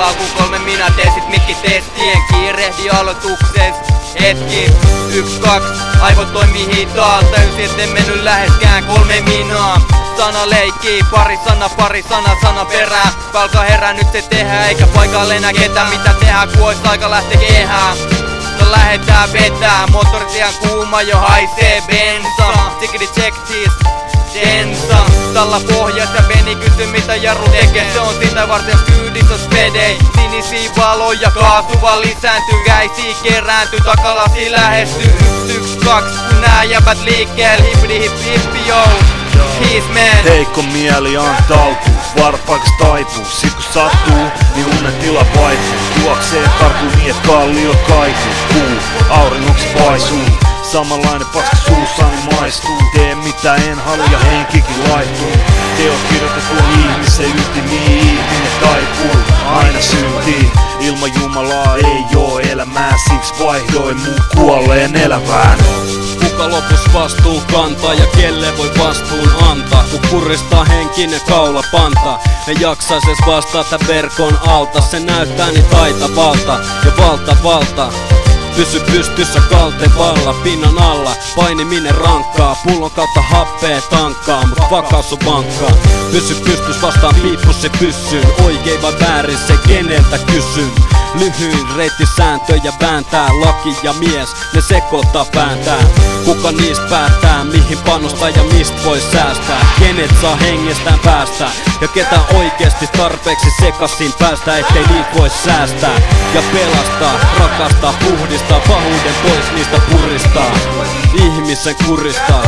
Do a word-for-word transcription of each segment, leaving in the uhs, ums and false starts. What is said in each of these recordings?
alkuun kolme minä teen sit mikki testien. Kiirehdi aloitukseen hetki. Yks, kaks, aivot toimii hitaal. Täysin etten mennyt läheskään kolme minaa. Sana leikkii, pari sana, pari sana, sana perää. Palka herää, nyt se tehdään, eikä paikalle enää ketään. Mitä tehdään, kun ois aika lähtee kehään. No lähetään vetää, moottoritian kuuma jo haisee bensa. Tikidi check this, densa. Talla pohjas ja Beni kysy mitä jarru tekee. Se on sitä varten kyydis on spedei. Sinisiä valoja, kaasuva lisääntyy. Käisii kerääntyy, takalasi lähestyy. Yks, yks, kaks, kun nää jäbät liikkeel. Hippidi hip hippi yo. Heikko mieli antautuu, varpaikas taipuu. Sit kun sattuu, niin unen tila vaipuu. Juoksee karkuun niin et kallio kaikuu. Kuu, auringoksi paisuu. Samanlainen paska suussani maistuu. Tee mitä en halua ja henkikin laittuu. Teot kirjoitettu ihmisen ytimiin. Ihminen taipuu, aina syntii. Ilman Jumalaa ei oo elämää. Siksi vaihdoin mun kuolleen elävään. Kuka lopus vastuu kantaa ja kelle voi vastuun antaa? Kun kuristaa henkinen kaula panta, ne jaksais edes vastata verkon alta. Se näyttää niin taitavalta ja valta valta. Pysy pystyssä kaltevalla, pinnan alla painiminen rankkaa. Pullon kautta happea tankkaa, mut vakaus on vankkaa. Pysy pystys vastaan piippus se pyssyyn. Oikein vai väärin se keneltä kysyn. Lyhyin reitti sääntöjä vääntää, laki ja mies, ne sekoittaa pääntää. Kuka niistä päättää, mihin panostaa ja mistä voi säästää? Kenet saa hengestään päästää ja ketä oikeesti tarpeeksi sekasin päästä, ettei niitä voi säästää. Ja pelastaa, rakastaa, puhdistaa, pahuuden pois niistä puristaa. Ihmisen kuristaa.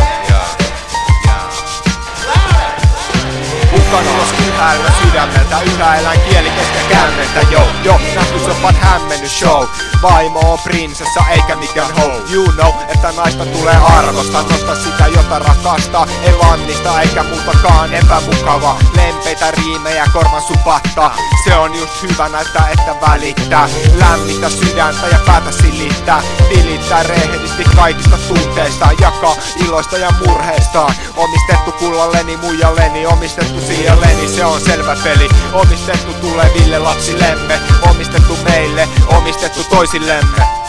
Kukaan ulos yhäillä sydämeltä, yhä elän kieli kesken käänteitä. Jo, jo, nähty se on vaan hämmennyt show. Vaimo on prinsessa eikä mikään ho. You know, että naista tulee arvosta. Nosta sitä jota rakastaa, ei lannista eikä muutakaan epämukava. Lempeitä riimejä korvan supattaa. Se on just hyvä näyttää että välittää. Lämmitä sydäntä ja päätä silittää. Tilittää rehdisti kaikista tunteista. Jakaa iloista ja murheistaan. Omistettu kullalleni, muijalleni, omistettu siijalleni, se on selvä peli. Omistettu tuleville lapsillemme, omistettu meille, omistettu toisillemme.